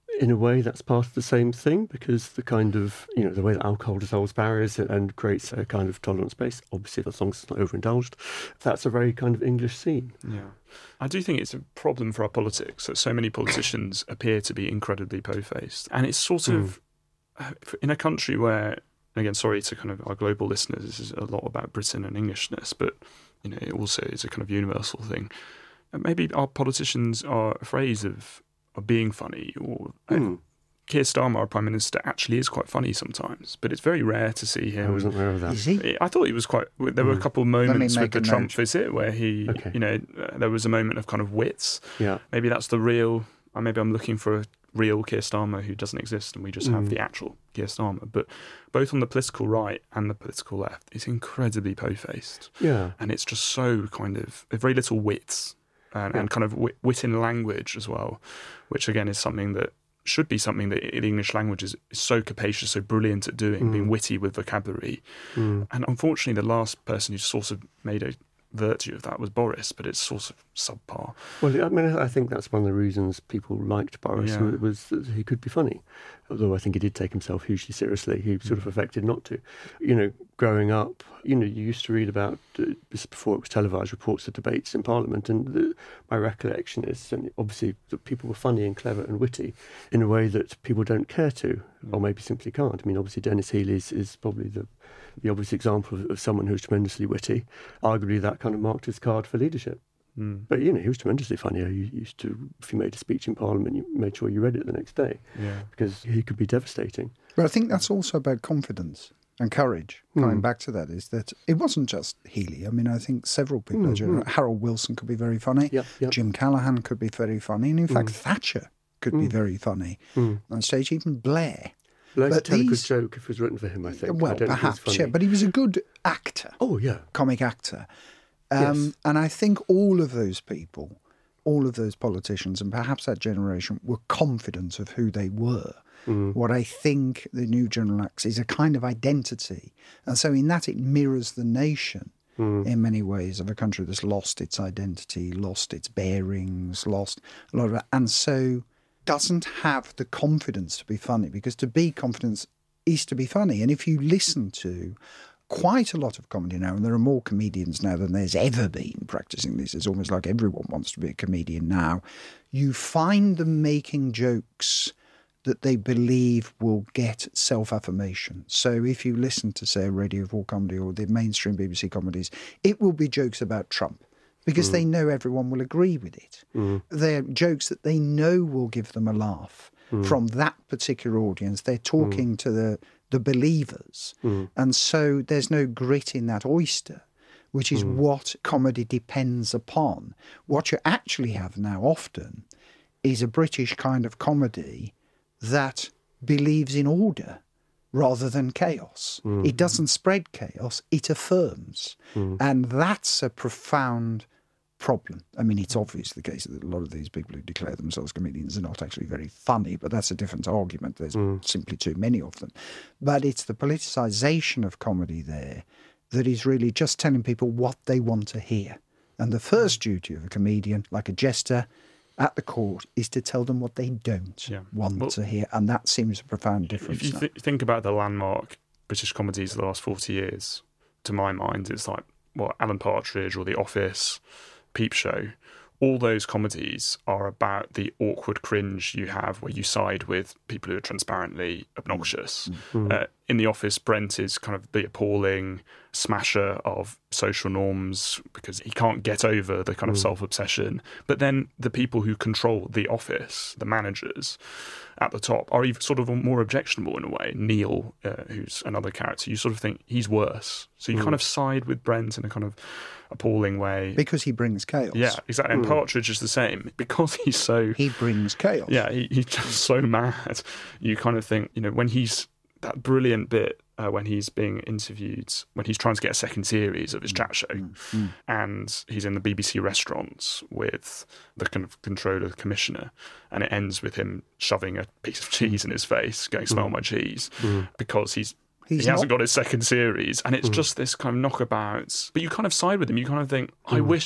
in a way, that's part of the same thing, because the kind of, you know, the way that alcohol dissolves barriers and creates a kind of tolerant space, obviously as long as it's not overindulged, that's a very kind of English scene. Yeah. I do think it's a problem for our politics that so many politicians appear to be incredibly po-faced. And it's sort of, mm. in a country where, again, sorry to kind of our global listeners, this is a lot about Britain and Englishness, but, you know, it also is a kind of universal thing. And maybe our politicians are afraid of of being funny, or mm. Keir Starmer, our Prime Minister, actually is quite funny sometimes, but it's very rare to see him. I wasn't aware of that. Is he? I thought he was quite. There were mm. a couple of moments with the Trump note. visit where he, okay. you know, uh, there was a moment of kind of wits. Yeah. Maybe that's the real. Or maybe I'm looking for a real Keir Starmer who doesn't exist, and we just have mm. the actual Keir Starmer. But both on the political right and the political left, it's incredibly po-faced. Yeah. And it's just so kind of very little wits. And, yeah. and kind of wit, wit in language as well, which again is something that should be something that the English language is, is so capacious, so brilliant at doing, mm. being witty with vocabulary. Mm. And unfortunately, the last person who sort of made a virtue of that was Boris, but it's sort of subpar. Well, I mean, I think that's one of the reasons people liked Boris, yeah. was that he could be funny. Although I think he did take himself hugely seriously. He sort of affected not to. You know, growing up, you know, you used to read about, uh, this before it was televised, reports of debates in Parliament, and the, my recollection is, and obviously, that people were funny and clever and witty in a way that people don't care to, mm. or maybe simply can't. I mean, obviously, Dennis Healey is, is probably the the obvious example of, of someone who's tremendously witty. Arguably, that kind of marked his card for leadership. Mm. But, you know, he was tremendously funny. You used to, if you made a speech in Parliament, you made sure you read it the next day, yeah. because he could be devastating. But I think that's also about confidence and courage. Going mm. back to that, is that it wasn't just Healey. I mean, I think several people, mm, mm. Harold Wilson could be very funny. Yep, yep. Jim Callaghan could be very funny. And in fact, mm. Thatcher could mm. be very funny mm. on stage, even Blair. Blair could tell a good joke if it was written for him, I think. Well, I don't perhaps, think yeah, but he was a good actor. Oh, yeah. Comic actor. Um, yes. And I think all of those people, all of those politicians, and perhaps that generation, were confident of who they were. Mm. What I think the new general lacks is a kind of identity. And so in that, it mirrors the nation mm. in many ways of a country that's lost its identity, lost its bearings, lost a lot of it. And so doesn't have the confidence to be funny, because to be confident is to be funny. And if you listen to quite a lot of comedy now, and there are more comedians now than there's ever been practicing this, it's almost like everyone wants to be a comedian now, you find them making jokes that they believe will get self-affirmation. So if you listen to, say, Radio four Comedy or the mainstream B B C comedies, it will be jokes about Trump, because mm. they know everyone will agree with it. Mm. They're jokes that they know will give them a laugh mm. from that particular audience. They're talking mm. to the, the believers. Mm. And so there's no grit in that oyster, which is mm. what comedy depends upon. What you actually have now often is a British kind of comedy that believes in order rather than chaos. Mm. It doesn't spread chaos, it affirms. Mm. And that's a profound problem. I mean, it's obvious the case that a lot of these people who declare themselves comedians are not actually very funny, but that's a different argument. There's mm. simply too many of them. But it's the politicisation of comedy there that is really just telling people what they want to hear. And the first duty of a comedian, like a jester at the court, is to tell them what they don't yeah. want well, to hear. And that seems a profound difference. If you th- think about the landmark British comedies of the last forty years, to my mind, it's like, well, Alan Partridge or The Office, Peep Show. All those comedies are about the awkward cringe you have where you side with people who are transparently obnoxious. Mm-hmm. Uh, in The Office, Brent is kind of the appalling smasher of social norms because he can't get over the kind of mm. self-obsession. But then the people who control the office, the managers at the top, are even sort of more objectionable in a way. Neil, uh, who's another character, you sort of think he's worse. So you mm. kind of side with Brent in a kind of appalling way. Because he brings chaos. Yeah, exactly. And mm. Partridge is the same. Because he's so... He brings chaos. Yeah, he, he's just so mad. You kind of think, you know, when he's... That brilliant bit uh, when he's being interviewed, when he's trying to get a second series of his chat show, mm, mm. and he's in the B B C restaurants with the kind of controller, the commissioner, and it ends with him shoving a piece of cheese in his face, going, smell mm. my cheese, mm. because he's He's he hasn't not... got his second series. And it's mm. just this kind of knockabout. But you kind of side with him. You kind of think, I mm. wish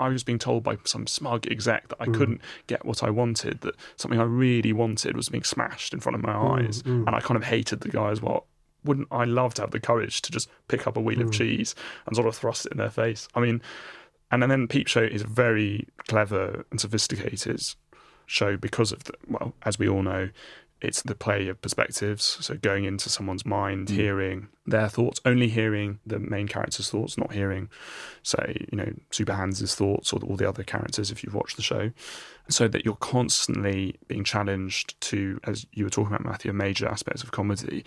I was being told by some smug exec that I Mm. couldn't get what I wanted, that something I really wanted was being smashed in front of my Mm, eyes, mm. and I kind of hated the guy as well. Wouldn't I love to have the courage to just pick up a wheel of cheese and sort of thrust it in their face? I mean, and then Peep Show is a very clever and sophisticated show because of the, well, as we all know, it's the play of perspectives. So going into someone's mind, Mm. hearing their thoughts, only hearing the main character's thoughts, not hearing, say, you know, Super Hans' thoughts or all the other characters if you've watched the show. So that you're constantly being challenged to, as you were talking about, Matthew, a major aspects of comedy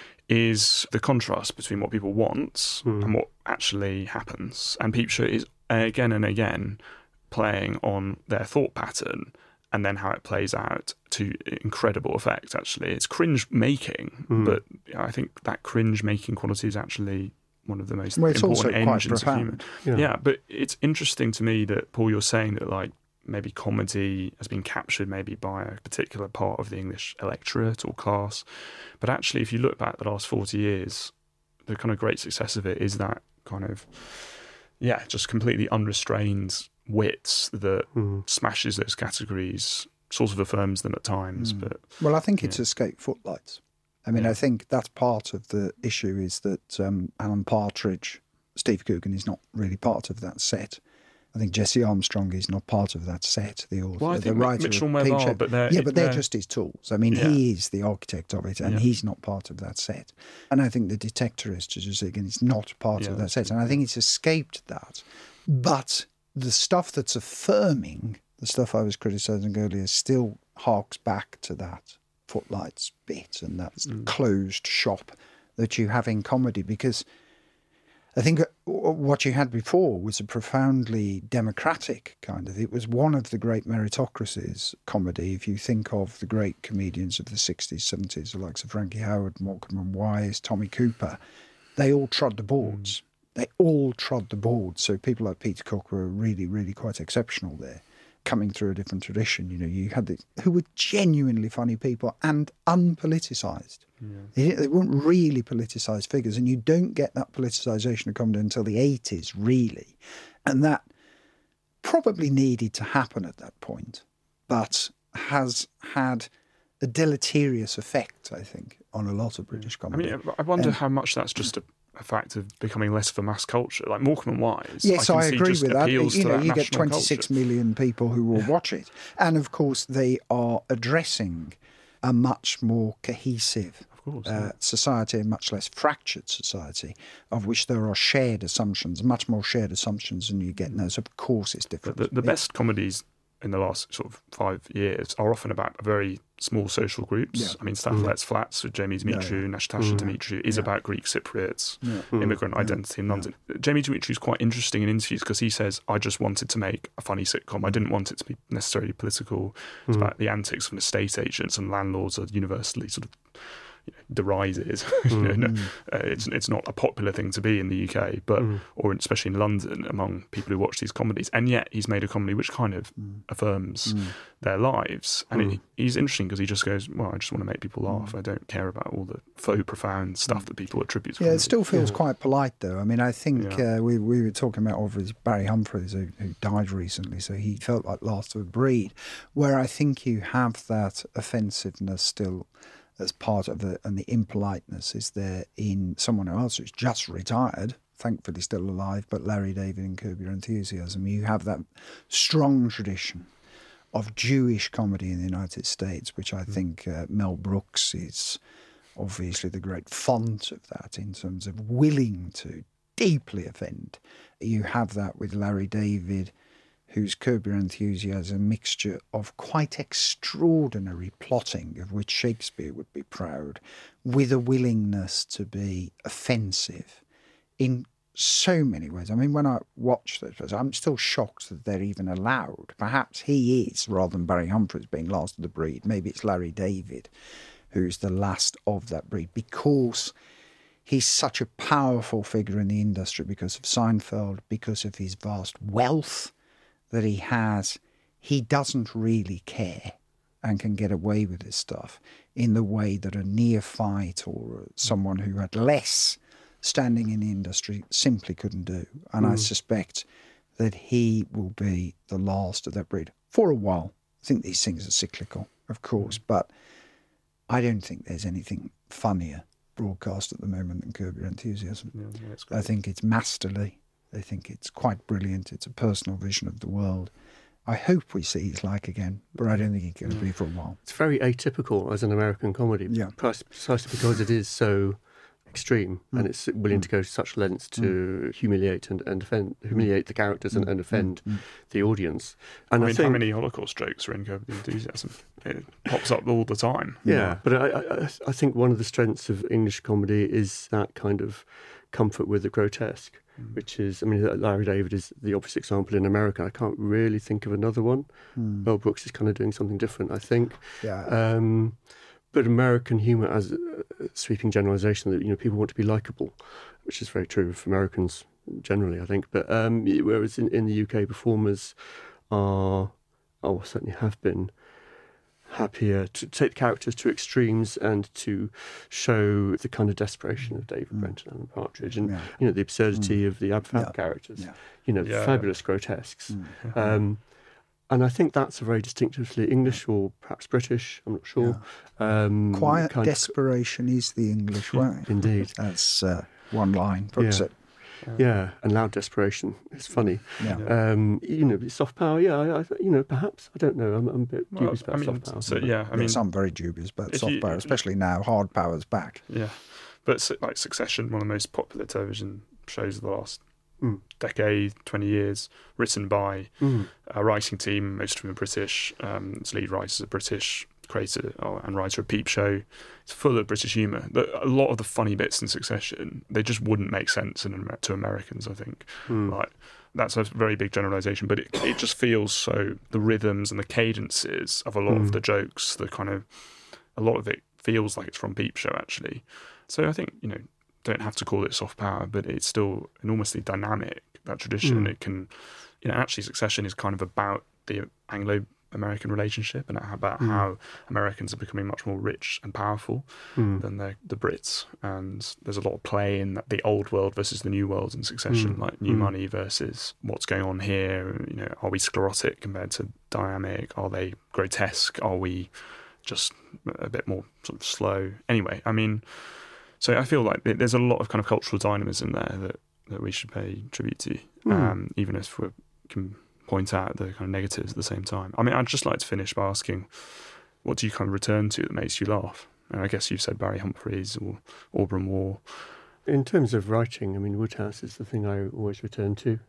is the contrast between what people want Mm. and what actually happens. And Peep Show is again and again playing on their thought pattern and then how it plays out to incredible effect, actually. It's cringe-making, Mm. but I think that cringe-making quality is actually one of the most Well, it's also important quite engines of humour. profound. Yeah. but it's interesting to me that, Paul, you're saying that, like, maybe comedy has been captured maybe by a particular part of the English electorate or class. But actually, if you look back the last forty years, the kind of great success of it is that kind of, yeah, just completely unrestrained wits that Mm. smashes those categories, sort of affirms them at times. Mm. But Well, I think it's Yeah. escape footlights. I mean, Yeah. I think that's part of the issue is that um, Alan Partridge, Steve Coogan is not really part of that set. I think Jesse Armstrong is not part of that set. The author, Well, I the think Mi- writer Mitchell of and Webb Peep are, Show. but they're- yeah, but they're, they're- just his tools. I mean, Yeah. he is the architect of it, and Yeah. he's not part of that set. And I think the Detectorist, as you say again, is not part Yeah, of that that's set. And I think it's escaped that. But the stuff that's affirming, the stuff I was criticising earlier, still harks back to that footlights bit and that Mm. closed shop that you have in comedy, because I think what you had before was a profoundly democratic kind of, it was one of the great meritocracies, comedy. If you think of the great comedians of the sixties, seventies, the likes of Frankie Howerd, Morecambe and Wise, Tommy Cooper, they all trod the boards. They all trod the boards. So people like Peter Cook were really, really quite exceptional there, coming through a different tradition. You know, you had the, who were genuinely funny people and unpoliticised. Yeah. They, they weren't really politicised figures, and you don't get that politicisation of comedy until the eighties, really. And that probably needed to happen at that point, but has had a deleterious effect, I think, on a lot of British I comedy. mean, I wonder Um, how much that's just a, a fact of becoming less of a mass culture. Like Morecambe and Wise, Yes, I, can I see agree just with that. appeals You to know, that you get national twenty-six culture. million people who will watch it. And of course, they are addressing a much more cohesive Of course, uh, yeah. society, a much less fractured society, of which there are shared assumptions, much more shared assumptions than you get now. So, of course, it's But different. the, the best comedies in the last sort of five years are often about very small social groups. Yeah. I mean, Staff Mm. Let's Flats with Jamie Dimitriou, Yeah, yeah. Natasha Mm. Dimitriou is Yeah. about Greek Cypriots, Yeah. Mm. immigrant Yeah. identity in Yeah. London. Jamie Dimitriou is quite interesting in interviews because he says, I just wanted to make a funny sitcom. I didn't want it to be necessarily political. It's Mm. about the antics of estate agents and landlords are universally sort of you know, derised. you know, no, uh, it's it's not a popular thing to be in the U K, but Mm. or especially in London among people who watch these comedies. And yet he's made a comedy which kind of Mm. affirms Mm. their lives. And Mm. it, he's interesting because he just goes, well, I just want to make people laugh. I don't care about all the faux profound stuff that people attribute to Yeah, it comedy. still feels Yeah. quite polite, though. I mean, I think Yeah. uh, we we were talking about obviously Barry Humphries, who, who died recently, so he felt like last of a breed. Where I think you have that offensiveness still as part of it, and the impoliteness is there in someone else who's just retired, thankfully still alive, but Larry David in Curb Your Enthusiasm. You have that strong tradition of Jewish comedy in the United States, which I think uh, Mel Brooks is obviously the great font of that in terms of willing to deeply offend. You have that with Larry David, whose Curb Your Enthusiasm mixture of quite extraordinary plotting, of which Shakespeare would be proud, with a willingness to be offensive in so many ways. I mean, when I watch this, I'm still shocked that they're even allowed. Perhaps he is, rather than Barry Humphries being last of the breed. Maybe it's Larry David who's the last of that breed, because he's such a powerful figure in the industry because of Seinfeld, because of his vast wealth that he has. He doesn't really care and can get away with this stuff in the way that a neophyte or someone who had less standing in the industry simply couldn't do. And I suspect that he will be the last of that breed for a while. I think these things are cyclical, of course, but I don't think there's anything funnier broadcast at the moment than Curb Your Enthusiasm. Yeah, yeah, it's great. I think it's masterly. I think it's quite brilliant. It's a personal vision of the world. I hope we see his like again, but I don't think it's going to be for a while. It's very atypical as an American comedy, Yeah. precisely because it is so extreme mm. and it's willing mm. to go to such lengths to mm. humiliate and, and offend, humiliate the characters and, and offend mm. the audience. And I I mean, think, how many Holocaust jokes are in Curb Your Enthusiasm? It pops up all the time. Yeah, yeah. but I, I, I think one of the strengths of English comedy is that kind of comfort with the grotesque, mm. which is, I mean, Larry David is the obvious example in America. I can't really think of another one. Mm. Mel Brooks is kind of doing something different, I think. Yeah. Um, but American humour, as a sweeping generalisation, that you know people want to be likeable, which is very true of Americans generally, I think. But um, whereas in, in the U K, performers are, or certainly have been, happier to take characters to extremes and to show the kind of desperation of David mm. Brent and Alan Partridge, and yeah. you know the absurdity mm. of the Ab Fab yeah. characters. Yeah. You know, yeah. fabulous grotesques. Mm. Um, And I think that's a very distinctively English or perhaps British, I'm not sure. Yeah. Um, Quiet desperation of, is the English way. Indeed. That's uh, one line puts yeah. it. Yeah. yeah, and loud desperation is funny. Yeah. Um, you know, soft power, yeah, I, I, you know, perhaps. I don't know, I'm, I'm a bit well, dubious about I mean, soft power. So, yeah, I mean... Yes, I'm very dubious about soft you, power, especially now, hard power's back. Yeah, but like Succession, one of the most popular television shows of the last Mm. decade, twenty years, written by mm. a writing team, most of them are British. Um, its lead writer is a British creator and writer of Peep Show. It's full of British humour. A lot of the funny bits in Succession, they just wouldn't make sense in, to Americans, I think. Mm. Like, that's a very big generalisation, but it, it just feels so, the rhythms and the cadences of a lot mm. of the jokes, the kind of, a lot of it feels like it's from Peep Show, actually. So I think, you know, don't have to call it soft power, but it's still enormously dynamic, that tradition. Mm. It can, you know, actually Succession is kind of about the Anglo-American relationship and about mm. how Americans are becoming much more rich and powerful mm. than the, the Brits. And there's a lot of play in the old world versus the new world in Succession, mm. like new mm. money versus what's going on here. You know, are we sclerotic compared to dynamic? Are they grotesque? Are we just a bit more sort of slow? Anyway, I mean... So I feel like there's a lot of kind of cultural dynamism there that, that we should pay tribute to, mm. um, even if we can point out the kind of negatives at the same time. I mean, I'd just like to finish by asking, what do you kind of return to that makes you laugh? And I guess you've said Barry Humphries or Auburn War. In terms of writing, I mean, Woodhouse is the thing I always return to.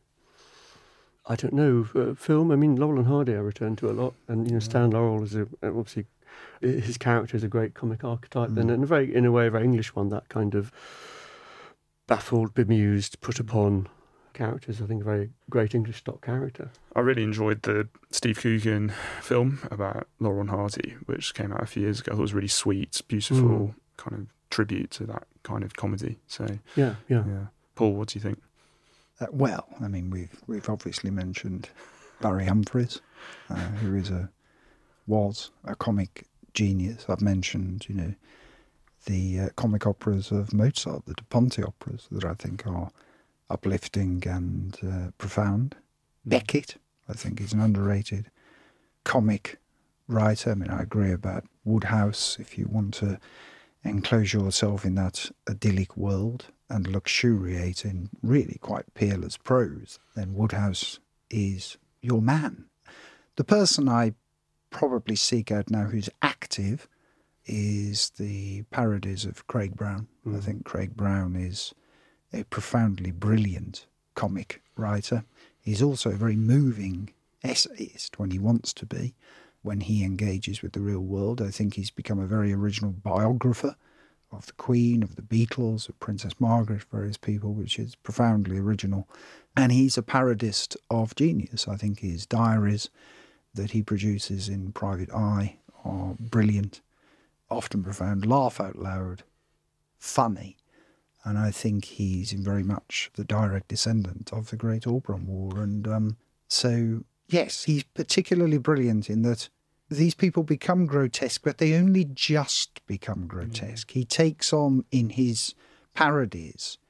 I don't know, uh, film, I mean, Laurel and Hardy I return to a lot. And, you know, Stan Laurel is a, obviously... His character is a great comic archetype, mm. and in a very, in a way, a very English one. That kind of baffled, bemused, put upon character is, I think, a very great English stock character. I really enjoyed the Steve Coogan film about Laurel and Hardy, which came out a few years ago. I thought it was really sweet, beautiful, mm. kind of tribute to that kind of comedy. So yeah, yeah, yeah. Paul, what do you think? Uh, well, I mean, we've we've obviously mentioned Barry Humphries, uh, who is a was a comic genius. I've mentioned, you know, the uh, comic operas of Mozart, the Da Ponte operas, that I think are uplifting and uh, profound. Beckett, I think, is an underrated comic writer. I mean, I agree about Woodhouse. If you want to enclose yourself in that idyllic world and luxuriate in really quite peerless prose, then Woodhouse is your man. The person I probably seek out now who's active is the parodies of Craig Brown. Mm. I think Craig Brown is a profoundly brilliant comic writer. He's also a very moving essayist when he wants to be, when he engages with the real world. I think he's become a very original biographer of the Queen, of the Beatles, of Princess Margaret, various people, which is profoundly original. And he's a parodist of genius. I think his diaries that he produces in Private Eye are brilliant, often profound, laugh out loud, funny. And I think he's very much the direct descendant of the great Auburn War. And um, so, yes, he's particularly brilliant in that these people become grotesque, but they only just become grotesque. Mm. He takes on, in his parodies,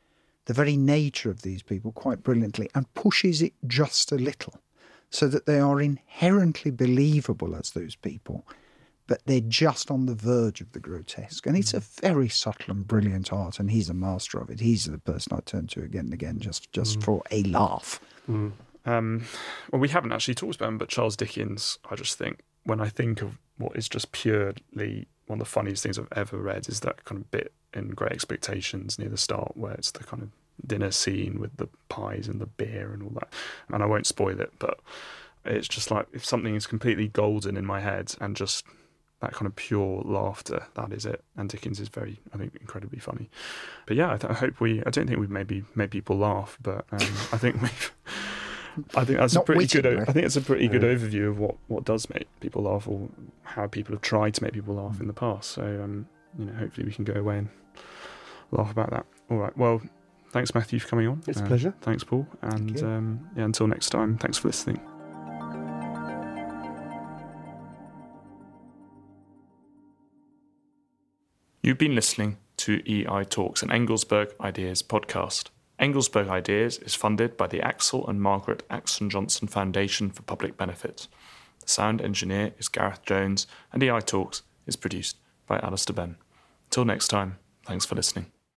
the very nature of these people quite brilliantly and pushes it just a little so that they are inherently believable as those people, but they're just on the verge of the grotesque. And it's a very subtle and brilliant art, and he's a master of it. He's the person I turn to again and again just, just mm. for a laugh. Mm. Um, well, we haven't actually talked about him, but Charles Dickens, I just think, when I think of what is just purely one of the funniest things I've ever read, is that kind of bit in Great Expectations near the start where it's the kind of dinner scene with the pies and the beer and all that. And I won't spoil it, but it's just like, if something is completely golden in my head and just that kind of pure laughter, that is it. And Dickens is very, I think, incredibly funny. But yeah, I, th- I hope we, I don't think we've maybe made people laugh, but um, I think we've, I think that's Not a pretty witty, good, right? I think it's a pretty Yeah. good overview of what, what does make people laugh, or how people have tried to make people laugh mm. in the past. So, um, you know, hopefully we can go away and laugh about that. All right. Well, thanks, Matthew, for coming on. It's a uh, pleasure. Thanks, Paul. And Thank you. um, yeah, until next time, thanks for listening. You've been listening to E I Talks, an Engelsberg Ideas podcast. Engelsberg Ideas is funded by the Axel and Margaret Axon Johnson Foundation for Public Benefit. The sound engineer is Gareth Jones, and E I Talks is produced by Alistair Benn. Until next time, thanks for listening.